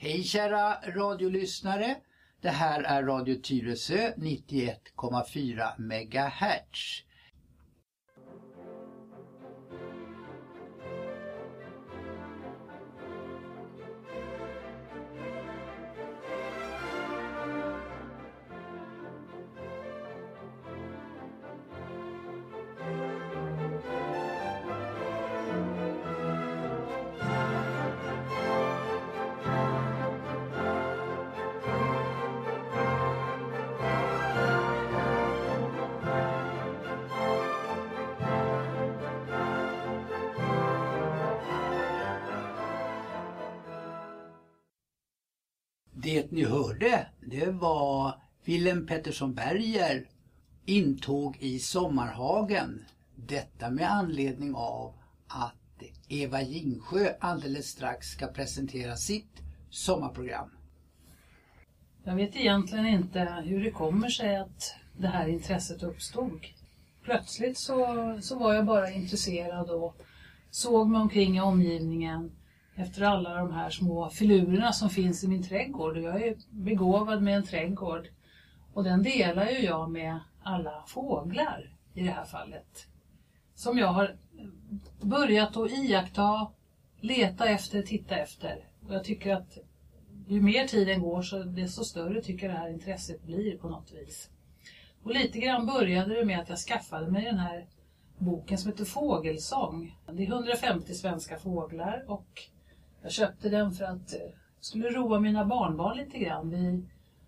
Hej kära radiolyssnare, det här är Radio Tyresö 91,4 MHz. Det ni hörde, det var Willem Pettersson Berger intåg i Sommarhagen. Detta med anledning av att Eva Jingsjö alldeles strax ska presentera sitt sommarprogram. Jag vet egentligen inte hur det kommer sig att det här intresset uppstod. Plötsligt så var jag bara intresserad och såg mig omkring i omgivningen efter alla de här små filurerna som finns i min trädgård. Jag är begåvad med en trädgård och den delar ju jag med alla fåglar i det här fallet. Som jag har börjat att iaktta, leta efter, titta efter. Och jag tycker att ju mer tiden går så desto större tycker det här intresset blir på något vis. Och lite grann började det med att jag skaffade mig den här boken som heter Fågelsång. Det är 150 svenska fåglar och jag köpte den för att jag skulle roa mina barnbarn lite grann.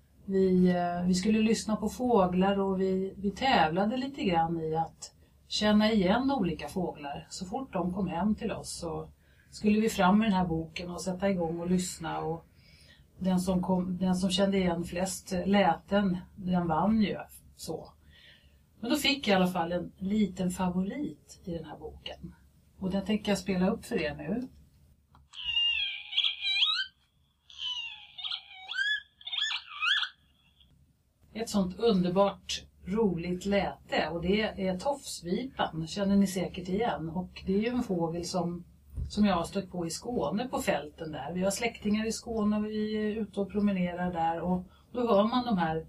Vi skulle lyssna på fåglar och vi tävlade lite grann i att känna igen olika fåglar. Så fort de kom hem till oss så skulle vi fram med den här boken och sätta igång och lyssna. Och den som kände igen flest läten, den vann ju så. Men då fick jag i alla fall en liten favorit i den här boken. Och den tänker jag spela upp för er nu. Ett sånt underbart roligt läte och det är tofsvipan, känner ni säkert igen. Och det är ju en fågel som jag har stött på i Skåne på fälten där. Vi har släktingar i Skåne och vi är ute och promenerar där och då hör man de här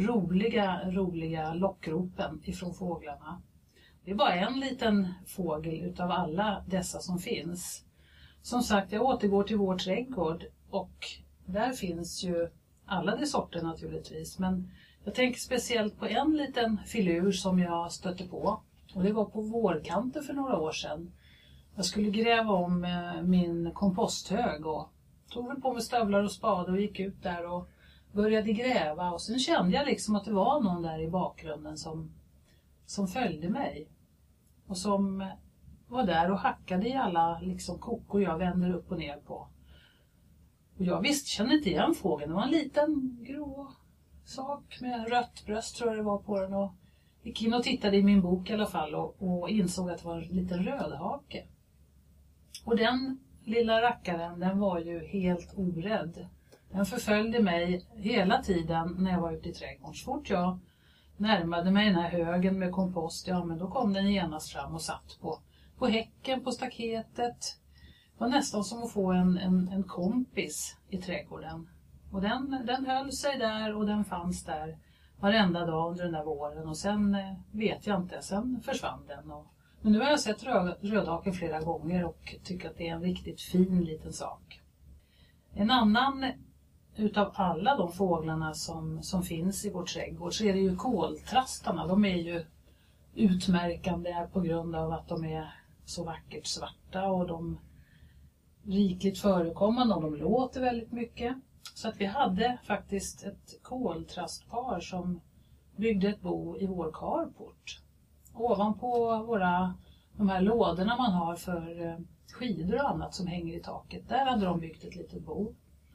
roliga lockropen ifrån fåglarna. Det är bara en liten fågel utav alla dessa som finns. Som sagt, jag återgår till vår trädgård och där finns ju alla de sorter naturligtvis, men jag tänker speciellt på en liten filur som jag stötte på. Och det var på vårkanten för några år sedan. Jag skulle gräva om min komposthög och tog väl på mig stövlar och spade och gick ut där och började gräva. Och sen kände jag liksom att det var någon där i bakgrunden som följde mig. Och som var där och hackade i alla liksom kokor jag vänder upp och ner på. Och jag visst kände inte igen fågeln. Det var en liten grå sak med rött bröst tror jag det var på den. Och gick in och tittade i min bok i alla fall och insåg att det var en liten rödhake. Och den lilla rackaren, den var ju helt orädd. Den förföljde mig hela tiden när jag var ute i trädgården. Så fort jag närmade mig den här högen med kompost, ja men då kom den genast fram och satt på häcken, på staketet. Det var nästan som att få en kompis i trädgården. Och den höll sig där och den fanns där varenda dag under den där våren. Och sen vet jag inte, sen försvann den. Men nu har jag sett rödhaken flera gånger och tycker att det är en riktigt fin liten sak. En annan utav alla de fåglarna som finns i vår trädgård så är det ju koltrastarna. De är ju utmärkande på grund av att de är så vackert svarta och de rikligt förekommande och de låter väldigt mycket. Så att vi hade faktiskt ett koltrastpar som byggde ett bo i vår carport. Ovanpå de här lådorna man har för skidor och annat som hänger i taket. Där hade de byggt ett litet bo.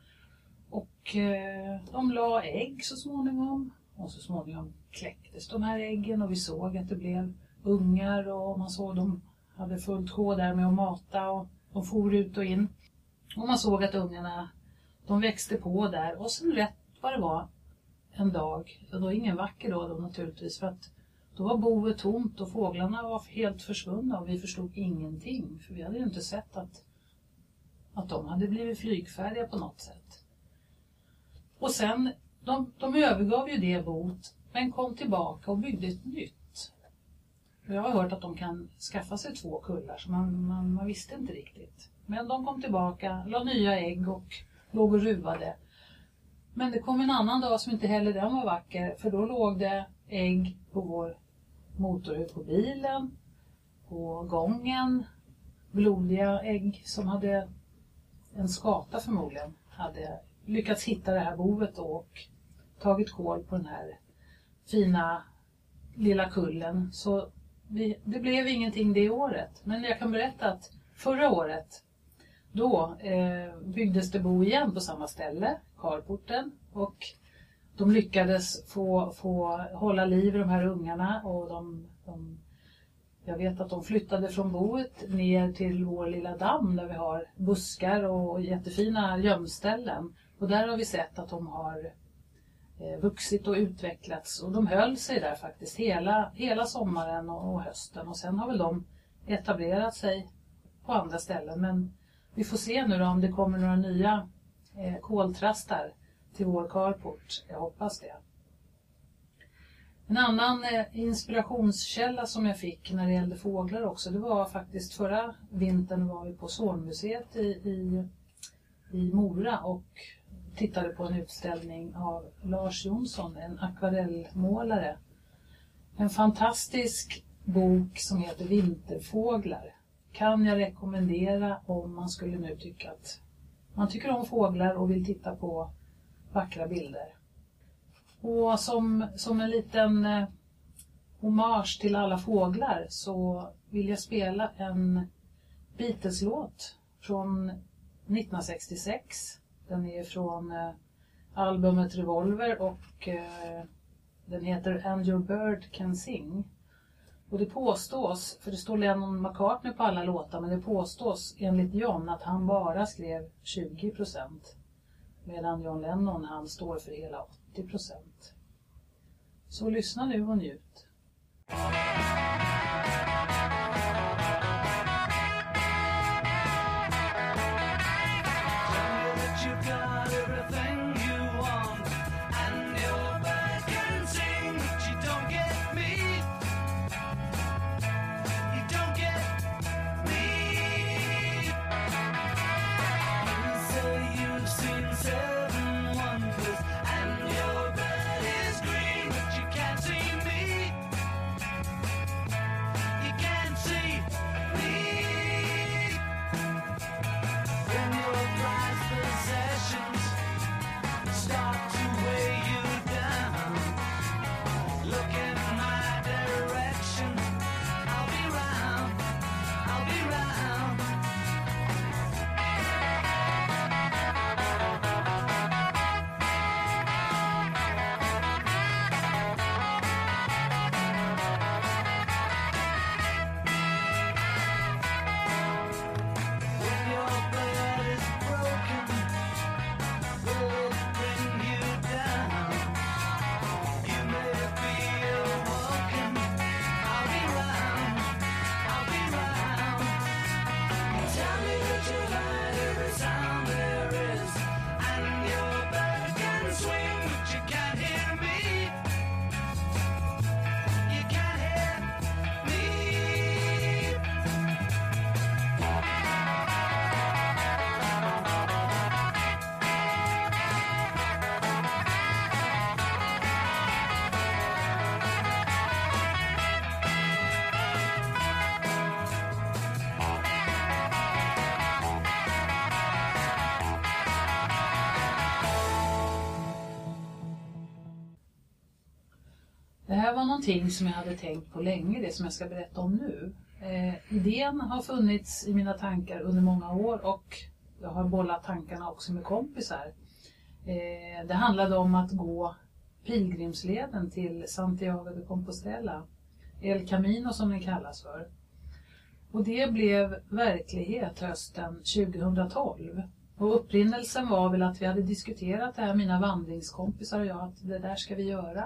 Och de la ägg så småningom. Och så småningom kläcktes de här äggen och vi såg att det blev ungar och man såg de hade fullt sjå där med att mata och de for ut och in. Och man såg att ungarna, de växte på där och sen rätt vad det var en dag, och då ingen vacker dag då naturligtvis för att då var boet tomt och fåglarna var helt försvunna och vi förstod ingenting för vi hade ju inte sett att de hade blivit flygfärdiga på något sätt. Och sen, de övergav ju det bot, men kom tillbaka och byggde ett nytt. Och jag har hört att de kan skaffa sig 2 kullar, så man visste inte riktigt. Men de kom tillbaka, la nya ägg och låg och ruvade. Men det kom en annan dag som inte heller den var vacker, för då låg det ägg på vår motorhuv på bilen, på gången, blodiga ägg som hade en skata förmodligen, hade lyckats hitta det här bovet och tagit kål på den här fina lilla kullen. Så det blev ingenting det året. Men jag kan berätta att förra året då byggdes det bo igen på samma ställe, carporten, och de lyckades få hålla liv i de här ungarna, och jag vet att de flyttade från boet ner till vår lilla damm där vi har buskar och jättefina gömställen. Och där har vi sett att de har vuxit och utvecklats, och de höll sig där faktiskt hela sommaren och hösten. Och sen har väl de etablerat sig på andra ställen, men vi får se nu då om det kommer några nya koltrastar till vår carport. Jag hoppas det. En annan inspirationskälla som jag fick när det gällde fåglar också, det var faktiskt förra vintern var vi på Zornmuseet i Mora och tittade på en utställning av Lars Jonsson, en akvarellmålare. En fantastisk bok som heter Vinterfåglar. Kan jag rekommendera om man skulle nu tycka att man tycker om fåglar och vill titta på vackra bilder. Och som en liten hommage till alla fåglar så vill jag spela en Beatles-låt från 1966. Den är från albumet Revolver och den heter And Your Bird Can Sing. Och det påstås, för det står Lennon McCartney på alla låtar, men det påstås enligt John att han bara skrev 20%. Medan John Lennon han står för hela 80%. Så lyssna nu och njut. Det här var någonting som jag hade tänkt på länge, det som jag ska berätta om nu. Idén har funnits i mina tankar under många år och jag har bollat tankarna också med kompisar. Det handlade om att gå pilgrimsleden till Santiago de Compostela, El Camino som den kallas för. Och det blev verklighet hösten 2012. Och upprinnelsen var väl att vi hade diskuterat det här, mina vandringskompisar och jag, att det där ska vi göra.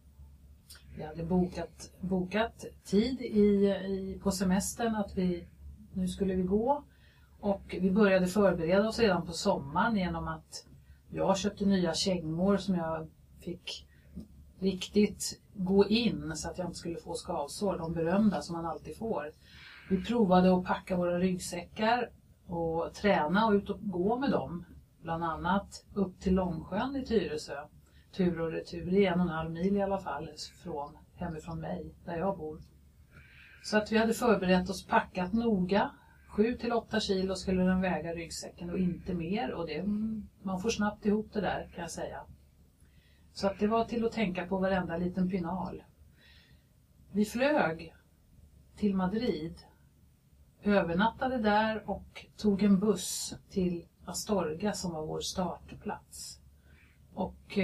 Vi hade bokat tid på semestern att nu skulle vi gå. Och vi började förbereda oss redan på sommaren genom att Jag köpte nya kängor som jag fick riktigt gå in så att jag inte skulle få skavsår, de berömda som man alltid får. Vi provade att packa våra ryggsäckar och träna och ut och gå med dem. Bland annat upp till Långsjön i Tyresö. Tur och retur, det är 1,5 mil i alla fall hemifrån mig, där jag bor. Så att vi hade förberett oss, packat noga. 7-8 kilo skulle den väga ryggsäcken och inte mer. Och man får snabbt ihop det där, kan jag säga. Så att det var till att tänka på varenda liten pinal. Vi flög till Madrid, övernattade där och tog en buss till Astorga som var vår startplats. Och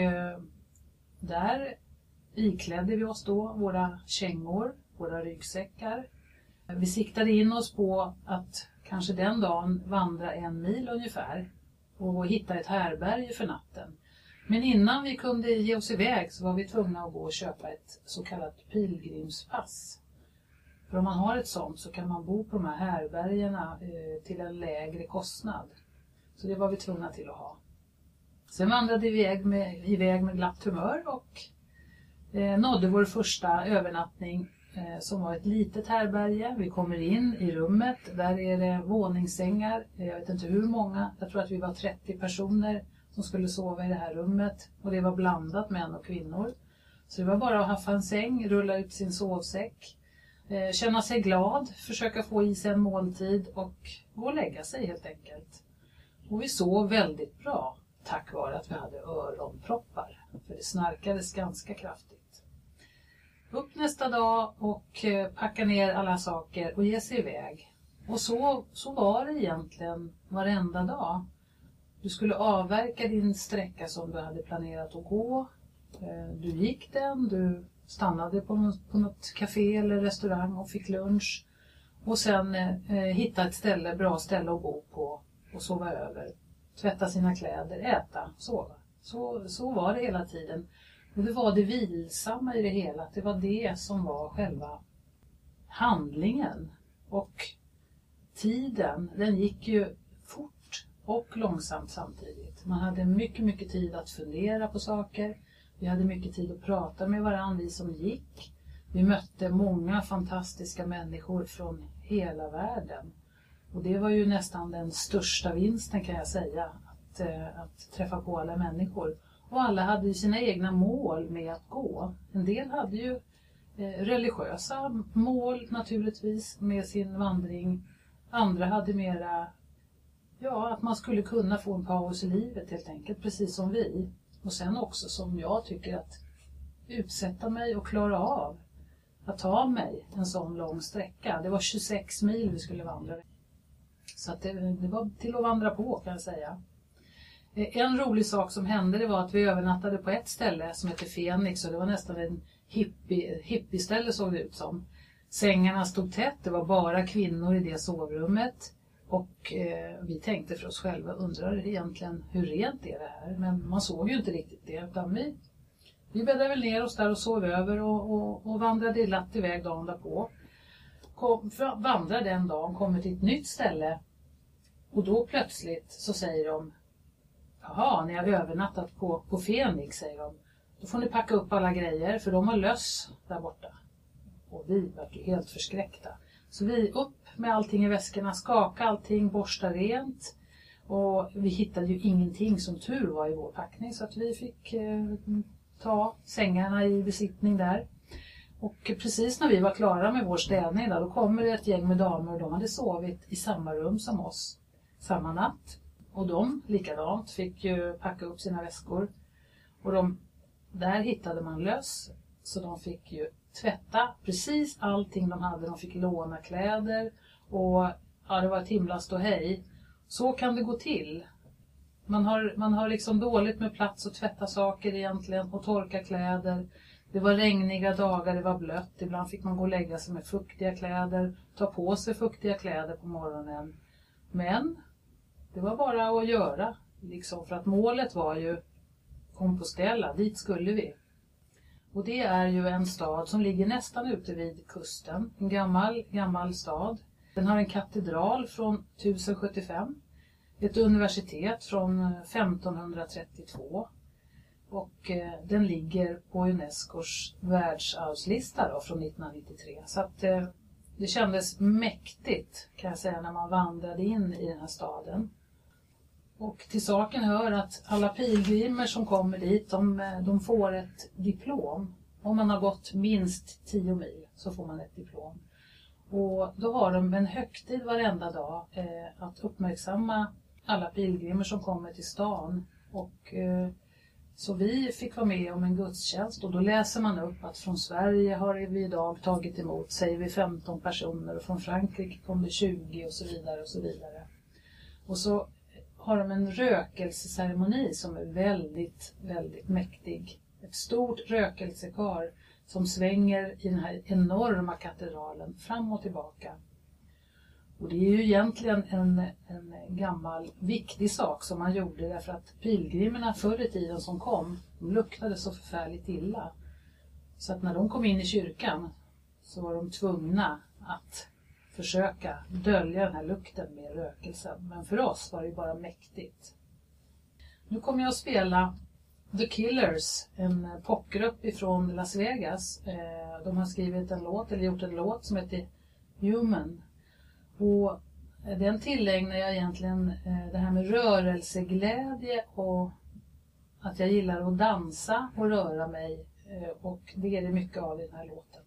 där iklädde vi oss då våra kängor, våra ryggsäckar. Vi siktade in oss på att kanske den dagen vandra 1 mil ungefär och hitta ett härberge för natten. Men innan vi kunde ge oss iväg så var vi tvungna att gå och köpa ett så kallat pilgrimspass. För om man har ett sånt så kan man bo på de här härbergerna till en lägre kostnad. Så det var vi tvungna till att ha. Sen vandrade vi iväg med glatt humör och nådde vår första övernattning som var ett litet härberge. Vi kommer in i rummet, där är det våningssängar. Jag vet inte hur många, jag tror att vi var 30 personer som skulle sova i det här rummet. Och det var blandat män och kvinnor. Så det var bara att haffa en säng, rulla ut sin sovsäck, känna sig glad, försöka få i sig en måltid och gå och lägga sig helt enkelt. Och vi sov väldigt bra tack vare att vi hade öronproppar, för det snarkades ganska kraftigt. Upp nästa dag och packa ner alla saker och ge sig iväg. Och så var det egentligen varenda dag. Du skulle avverka din sträcka som du hade planerat att gå. Du gick den, du stannade på något café eller restaurang och fick lunch. Och sen hitta ett bra ställe att bo på och sova över. Tvätta sina kläder, äta, sova. Så var det hela tiden. Och det var det vilsamma i det hela. Det var det som var själva handlingen. Och tiden, den gick ju fort och långsamt samtidigt. Man hade mycket, mycket tid att fundera på saker. Vi hade mycket tid att prata med varandra, vi som gick. Vi mötte många fantastiska människor från hela världen. Och det var ju nästan den största vinsten, kan jag säga, att träffa på alla människor. Och alla hade ju sina egna mål med att gå. En del hade ju religiösa mål naturligtvis med sin vandring. Andra hade mera, att man skulle kunna få en paus i livet helt enkelt, precis som vi. Och sen också som jag tycker att utsätta mig och klara av att ta mig en sån lång sträcka. Det var 26 mil vi skulle vandra. Så att det var till att vandra på, kan jag säga. En rolig sak som hände, det var att vi övernattade på ett ställe som heter Fenix, och det var nästan en hippieställe såg det ut som. Sängarna stod tätt, det var bara kvinnor i det sovrummet. Och vi tänkte för oss själva, undrar egentligen hur rent är det här? Men man såg ju inte riktigt det, utan vi bäddade väl ner oss där och sov över och vandrade latt iväg dagen därpå. Vandrade en dag, kommer till ett nytt ställe och då plötsligt så säger de, jaha, ni har övernattat på Fenix, säger de. Då får ni packa upp alla grejer för de har löss där borta. Och vi var ju helt förskräckta. Så vi upp med allting i väskorna, skaka allting, borsta rent. Och vi hittade ju ingenting som tur var i vår packning, så att vi fick ta sängarna i besittning där. Och precis när vi var klara med vår städning då kommer det ett gäng med damer och de hade sovit i samma rum som oss samma natt. Och de likadant fick ju packa upp sina väskor. Och där hittade man löss, så de fick ju tvätta precis allting de hade. De fick låna kläder och det var ett himla ståhej. Så kan det gå till. Man har liksom dåligt med plats att tvätta saker egentligen och torka kläder. Det var regniga dagar, det var blött. Ibland fick man gå och lägga sig med fuktiga kläder, ta på sig fuktiga kläder på morgonen. Men det var bara att göra, liksom, för att målet var ju Compostela, dit skulle vi. Och det är ju en stad som ligger nästan ute vid kusten, en gammal stad. Den har en katedral från 1075. ett universitet från 1532 och den ligger på Unescos världsarvslista då, från 1993. Så att det kändes mäktigt kan jag säga när man vandrade in i den här staden. Och till saken hör att alla pilgrimer som kommer dit, de får ett diplom. Om man har gått minst 10 mil så får man ett diplom. Och då har de en högtid varenda dag att uppmärksamma alla pilgrimer som kommer till stan. Och så vi fick vara med om en gudstjänst och då läser man upp att från Sverige har vi idag tagit emot, säger vi 15 personer och från Frankrike kom det 20 och så vidare och så vidare. Och så har de en rökelseceremoni som är väldigt, väldigt mäktig. Ett stort rökelsekar som svänger i den här enorma katedralen fram och tillbaka. Och det är ju egentligen en gammal viktig sak som man gjorde därför att pilgrimerna förr i tiden som kom, de luktade så förfärligt illa. Så att när de kom in i kyrkan så var de tvungna att försöka dölja den här lukten med rökelsen. Men för oss var det bara mäktigt. Nu kommer jag att spela The Killers, en popgrupp ifrån Las Vegas. De har skrivit en låt, eller gjort en låt som heter Human. Och den tillägnar jag egentligen det här med rörelseglädje och att jag gillar att dansa och röra mig. Och det är det mycket av i den här låten.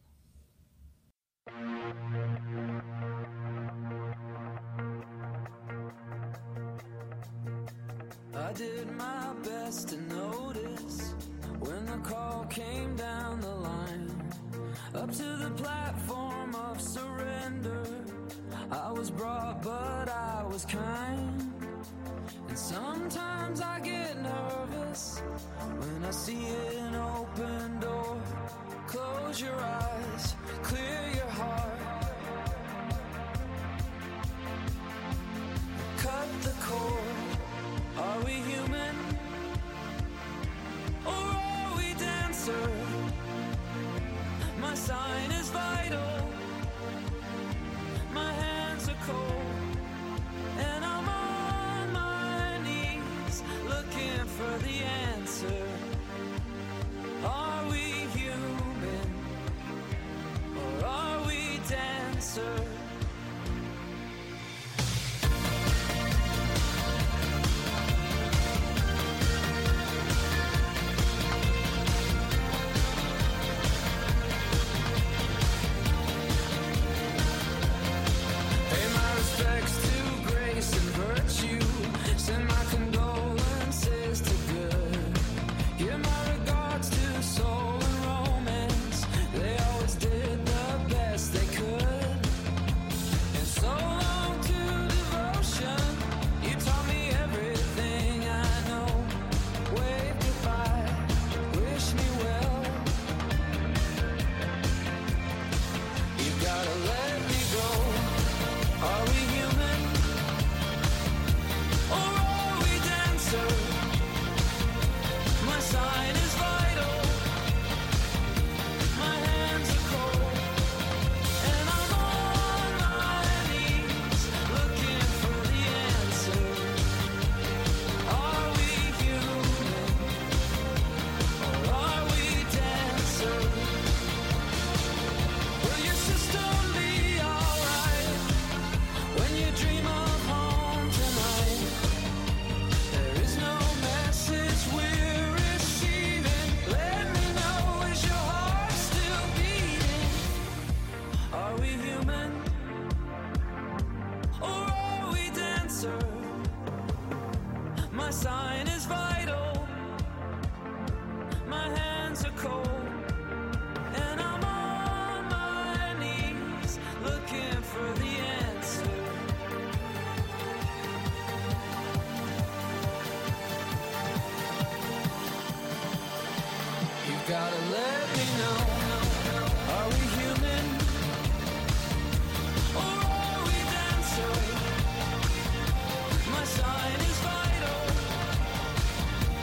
I did my best to notice when the call came down the line. Up to the platform of surrender, I was brought but I was kind. And sometimes I get nervous when I see an open door. Close your eyes, clear your heart. Cut the cord. Are we human? Or are we dancer? My sign is vital. My hands are cold. And I'm on my knees looking for the answer. Are we human? Or are we dancer? Send my condolences to good. Give my regards to soul and romance. They always did the best they could. And so long to devotion. You taught me everything I know. Wave goodbye, wish me well. You gotta let me go. Are we human? My sign is vital. My hands are cold. And I'm on my knees looking for the answer. Are we human? Or are we dancer? Will your system be alright when you dream of home tonight? There is no message we're receiving. Let me know, is your heart still beating? Are we human? Or are we dancer? My sign is vital. My hands are cold. And I'm on my knees looking for the answer. You gotta let me know. Are we human? Or are we dancer? My sign is vital.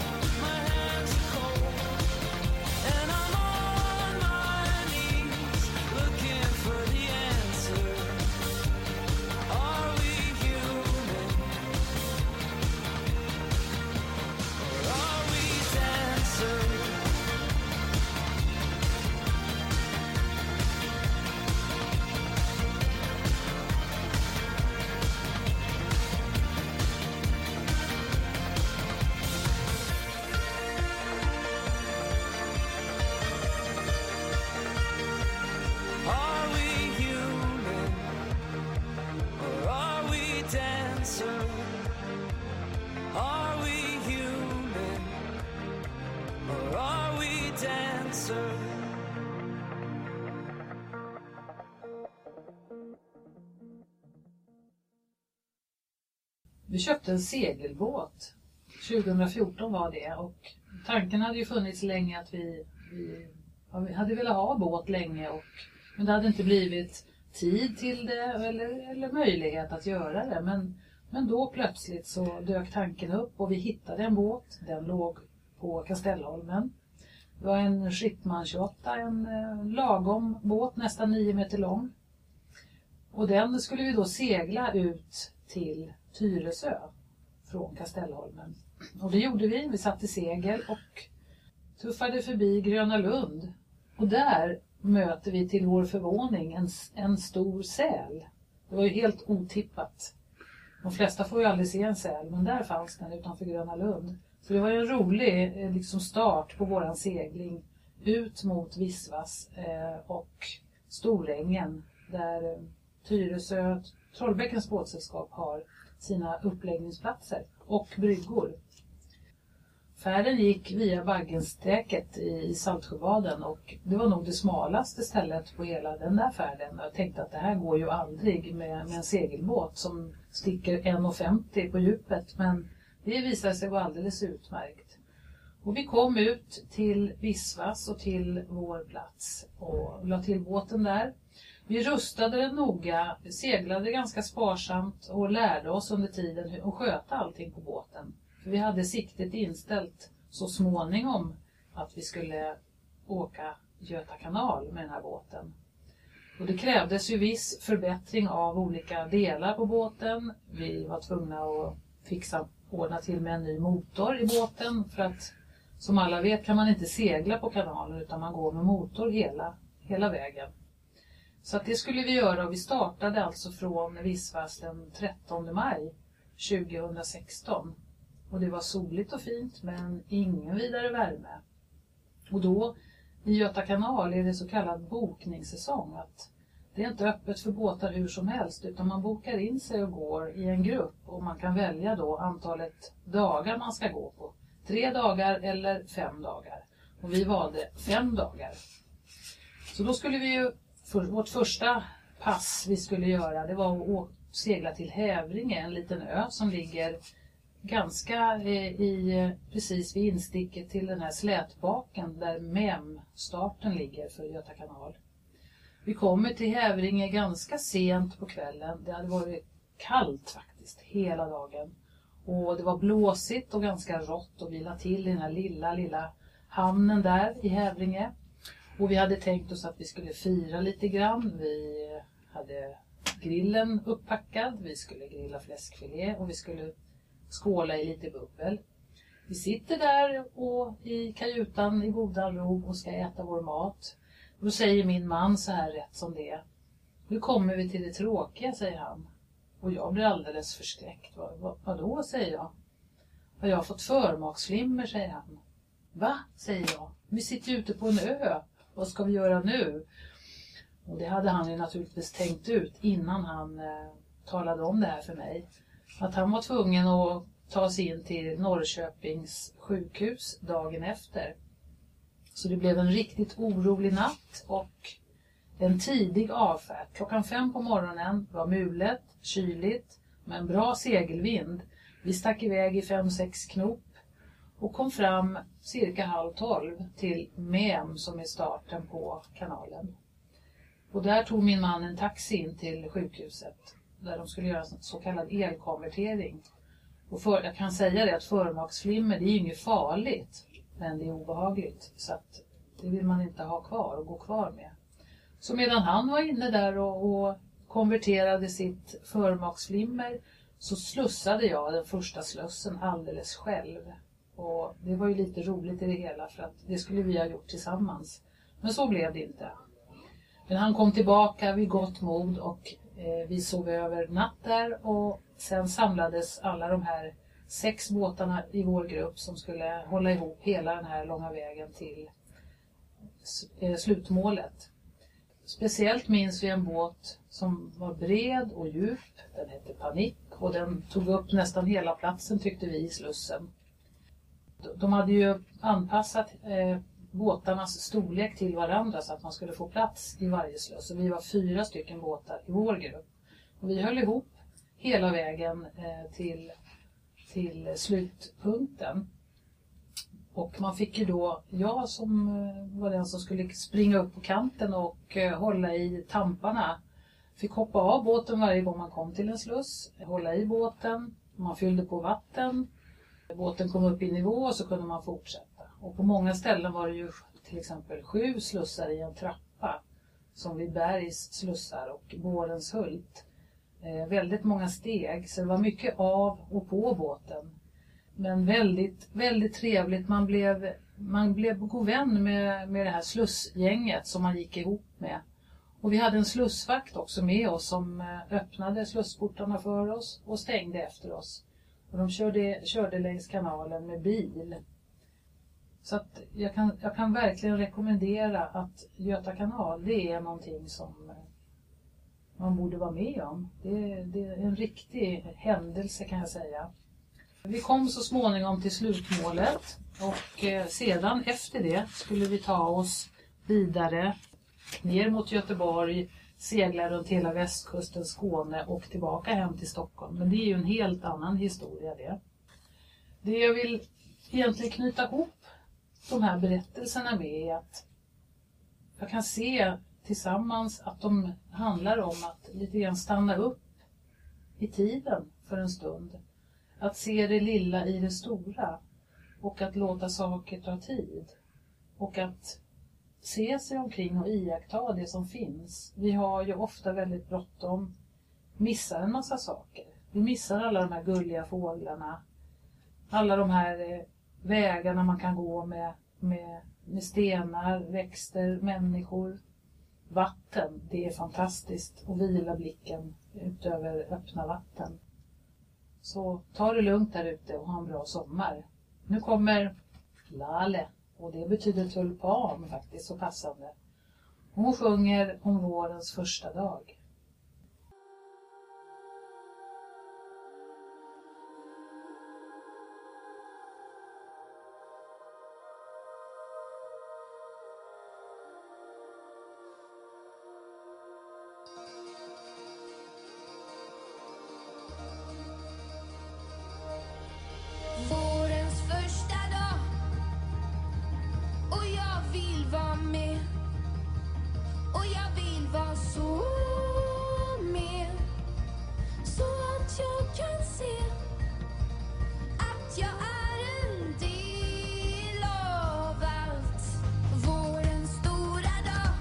Vi köpte en segelbåt. 2014 var det, och tanken hade ju funnits länge att vi hade velat ha båt länge, men det hade inte blivit tid till det eller möjlighet att göra det. Men då plötsligt så dök tanken upp och vi hittade en båt. Den låg på Kastellholmen. Det var en Schippmann 28, en lagom båt, nästan 9 meter lång. Och den skulle vi då segla ut till Tyresö från Kastellholmen. Och det gjorde vi. Vi satte segel och tuffade förbi Gröna Lund. Och där möter vi till vår förvåning en stor säl. Det var ju helt otippat. De flesta får ju aldrig se en säl, men där fanns den utanför Gröna Lund. Så det var en rolig start på våran segling ut mot Visvas och Storängen, där Tyresö Trollbäckens båtsällskap har sina uppläggningsplatser och bryggor. Färden gick via Baggenstäket i Saltsjöbaden och det var nog det smalaste stället på hela den där färden. Jag tänkte att det här går ju aldrig med en segelbåt som sticker 1,50 på djupet, men det visade sig gå alldeles utmärkt. Och vi kom ut till Visvas och till vår plats och la till båten där. Vi rustade den noga, seglade ganska sparsamt och lärde oss under tiden att sköta allting på båten. För vi hade siktet inställt så småningom att vi skulle åka Göta kanal med den här båten. Och det krävdes ju viss förbättring av olika delar på båten. Vi var tvungna att ordna till med en ny motor i båten. För att som alla vet kan man inte segla på kanalen utan man går med motor hela vägen. Så att det skulle vi göra, och vi startade alltså från Visvas den 13 maj 2016. Och det var soligt och fint men ingen vidare värme. Och då i Göta kanal är det så kallad bokningssäsong. Att det är inte öppet för båtar hur som helst utan man bokar in sig och går i en grupp. Och man kan välja då antalet dagar man ska gå på. 3 dagar eller 5 dagar. Och vi valde 5 dagar. Så då skulle vi ju, vårt första pass vi skulle göra, det var att segla till Hävringe, en liten ö som ligger ganska precis vid insticket till den här slätbaken där MEM-starten ligger för Göta kanal. Vi kommer till Hävringe ganska sent på kvällen. Det hade varit kallt faktiskt hela dagen. Och det var blåsigt och ganska rått och vi la till i den här lilla hamnen där i Hävringe. Och vi hade tänkt oss att vi skulle fira lite grann. Vi hade grillen upppackad. Vi skulle grilla fläskfilé och vi skulle skåla i lite bubbel. Vi sitter där och i kajutan i godan ro och ska äta vår mat. Och då säger min man så här rätt som det är: nu kommer vi till det tråkiga, säger han. Och jag blir alldeles förskräckt. Vadå, säger jag. Jag har fått förmaksflimmer, säger han. Va, säger jag. Vi sitter ute på en ö. Vad ska vi göra nu? Och det hade han ju naturligtvis tänkt ut innan han talade om det här för mig. Att han var tvungen att ta sig in till Norrköpings sjukhus dagen efter. Så det blev en riktigt orolig natt och en tidig avfärd. 5:00 på morgonen var mulet, kyligt, med en bra segelvind. Vi stack iväg i 5-6 knop och kom fram cirka 11:30 till MEM som är starten på kanalen. Och där tog min man en taxi in till sjukhuset där de skulle göra en så kallad elkonvertering. Och jag kan säga det att förmaksflimmer, det är ju inget farligt, men det är obehagligt. Så att det vill man inte ha kvar och gå kvar med. Så medan han var inne där och konverterade sitt förmaksflimmer så slussade jag den första slussen alldeles själv. Och det var ju lite roligt i det hela för att det skulle vi ha gjort tillsammans. Men så blev det inte. Men han kom tillbaka vid gott mod och vi sov över natt där och sen samlades alla de här 6 båtarna i vår grupp som skulle hålla ihop hela den här långa vägen till slutmålet. Speciellt minns vi en båt som var bred och djup. Den hette Panik och den tog upp nästan hela platsen tyckte vi i slussen. De hade ju anpassat båtarnas storlek till varandra så att man skulle få plats i varje sluss. Så vi var 4 stycken båtar i vår grupp. Och vi höll ihop hela vägen till till slutpunkten. Och man fick ju då, jag som var den som skulle springa upp på kanten och hålla i tamparna, fick hoppa av båten varje gång man kom till en sluss, hålla i båten, man fyllde på vatten, båten kom upp i nivå och så kunde man fortsätta. Och på många ställen var det ju till exempel 7 slussar i en trappa, som vid Bergs slussar och Bårenshult. Väldigt många steg, så det var mycket av och på båten. Men väldigt, väldigt trevligt. Man blev god vän med det här slussgänget som man gick ihop med. Och vi hade en slussvakt också med oss som öppnade slussportarna för oss och stängde efter oss. Och de körde längs kanalen med bil. Så att jag kan verkligen rekommendera att Göta kanal, det är någonting som man borde vara med om. Det är en riktig händelse, kan jag säga. Vi kom så småningom till slutmålet och sedan efter det skulle vi ta oss vidare ner mot Göteborg, segla runt hela västkusten, Skåne och tillbaka hem till Stockholm. Men det är ju en helt annan historia det. Det jag vill egentligen knyta ihop de här berättelserna med är att jag kan se tillsammans att de handlar om att lite grann stanna upp i tiden för en stund. Att se det lilla i det stora och att låta saker ta tid. Och att se sig omkring och iaktta det som finns. Vi har ju ofta väldigt bråttom, missar en massa saker. Vi missar alla de här gulliga fåglarna, alla de här vägarna man kan gå med stenar, växter, människor, vatten. Det är fantastiskt att vila blicken utöver öppna vatten. Så ta det lugnt där ute och ha en bra sommar. Nu kommer Lale, och det betyder tulpan faktiskt, så passande. Hon sjunger om vårens första dag. Vårens första dag och jag vill vara med, och jag vill vara så med, så att jag kan se att jag är en del av allt. Vårens stora dag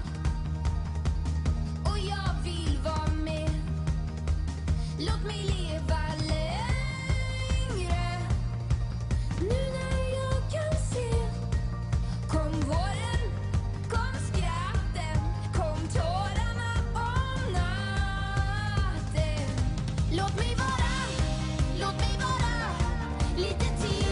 och jag vill vara med, låt mig leva längre. Nu när jag kan se, kom våren, kom skratten, kom tårarna om natten. Låt mig vara lite till.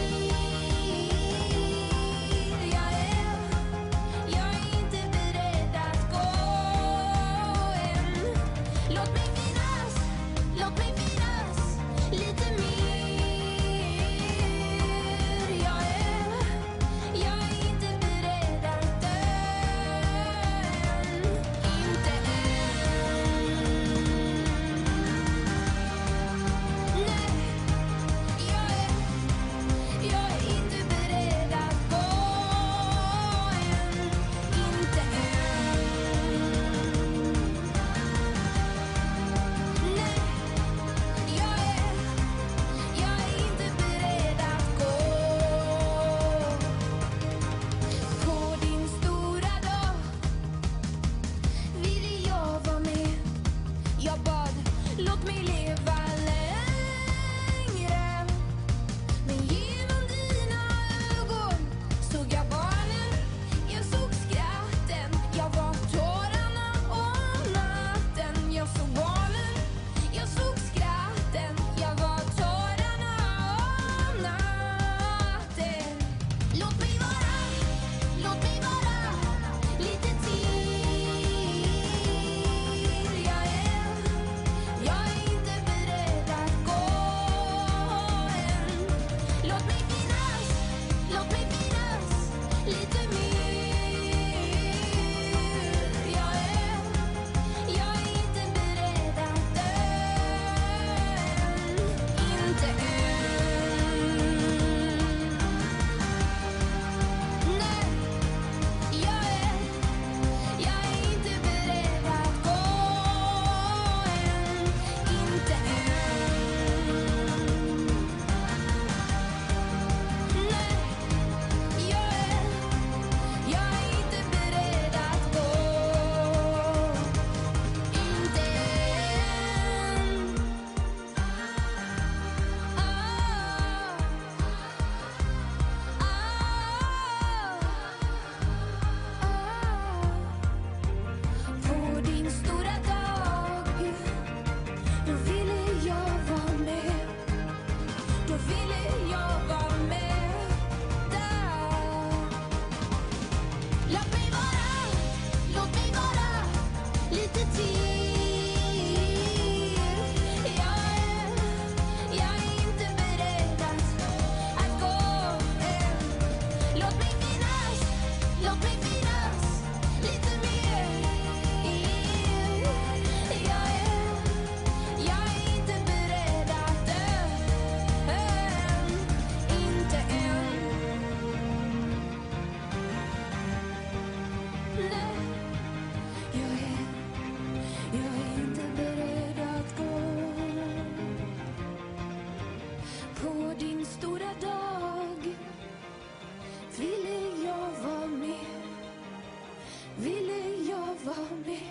vara med.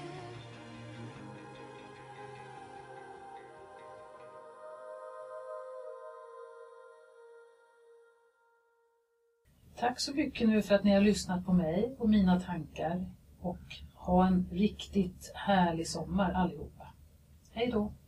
Tack så mycket nu för att ni har lyssnat på mig och mina tankar. Och ha en riktigt härlig sommar allihopa. Hej då!